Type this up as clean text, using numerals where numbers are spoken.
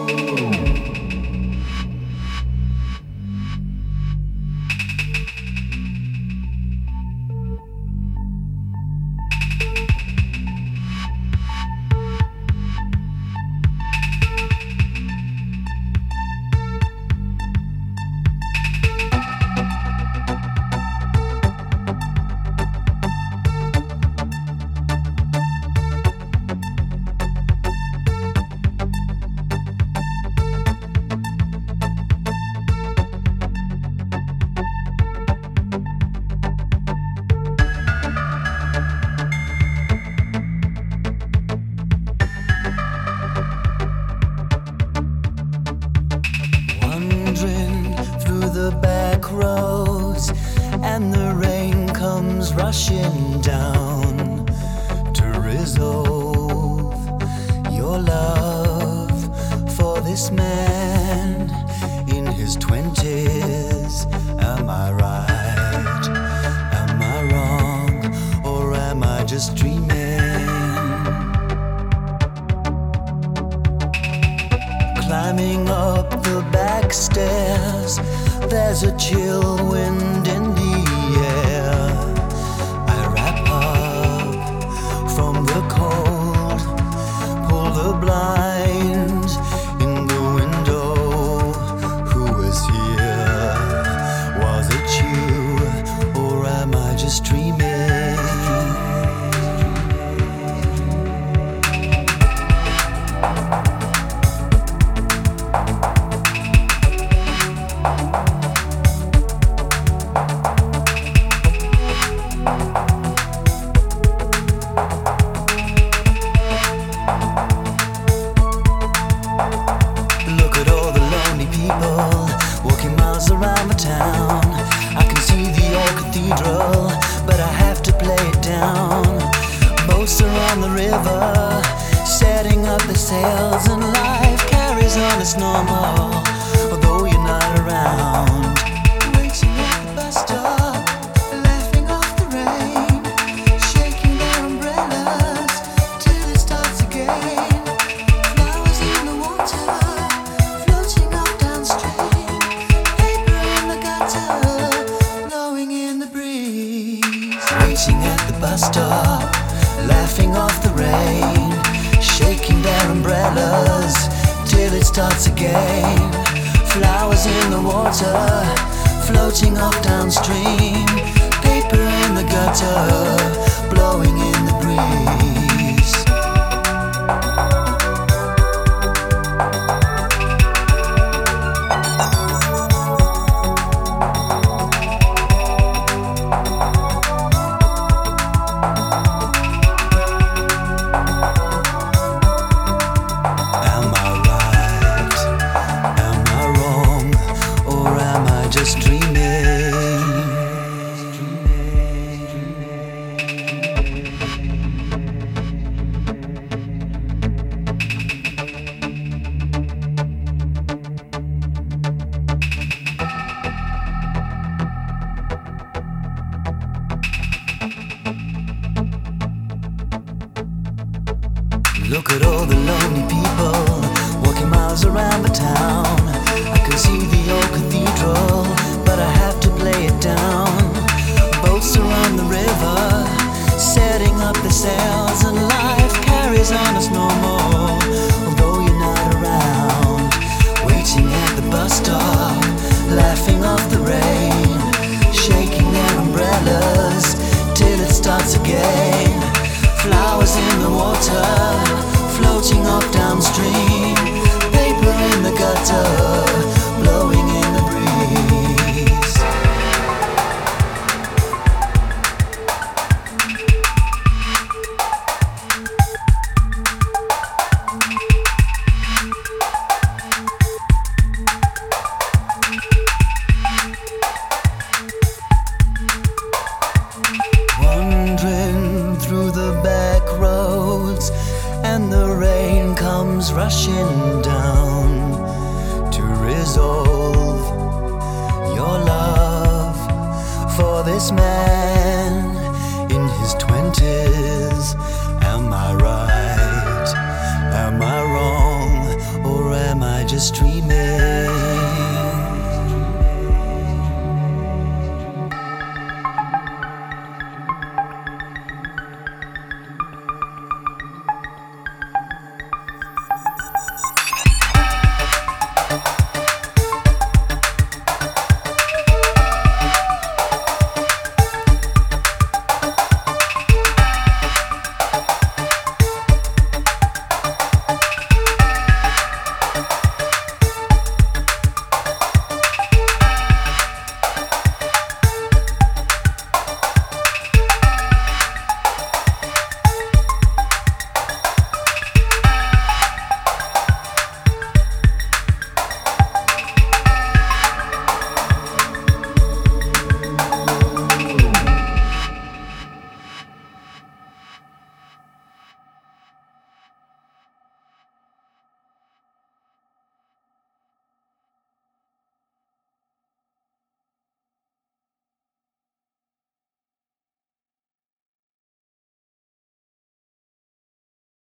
And the rain comes rushing down to resolve your love for this man in his 20s. Am I right? Am I wrong? Or am I just dreaming? Climbing up the back stairs, there's a chill wind in the air. I wrap up from the cold, pull the blind in the window. Who is here? Was it you, or am I just dreaming? Walking miles around the town, I can see the old cathedral, but I have to play it down. Boats are on the river, setting up the sails, and life carries on as normal, although you're not around. Waiting at the bus stop, laughing off the rain, shaking their umbrellas till it starts again. Flowers in the water, floating up downstream, paper in the gutter, blowing in the breeze. Waiting at the bus stop, laughing off the rain, shaking their umbrellas till it starts again. Flowers in the water, floating off downstream, paper in the gutter, blowing in the breeze. Just dreaming. Look at all the lonely people walking miles around the town. I can see the old cathedral, but I have to play it down. Boats are on the river, setting up the sails, and life carries on as normal, although you're not around. Waiting at the bus stop, laughing off the rain, shaking their umbrellas till it starts again. Flowers in the water, floating off downstream, paper in the gutter, blowing in the breeze. Wandering through the back roads, and the rain comes rushing down to resolve your love for this man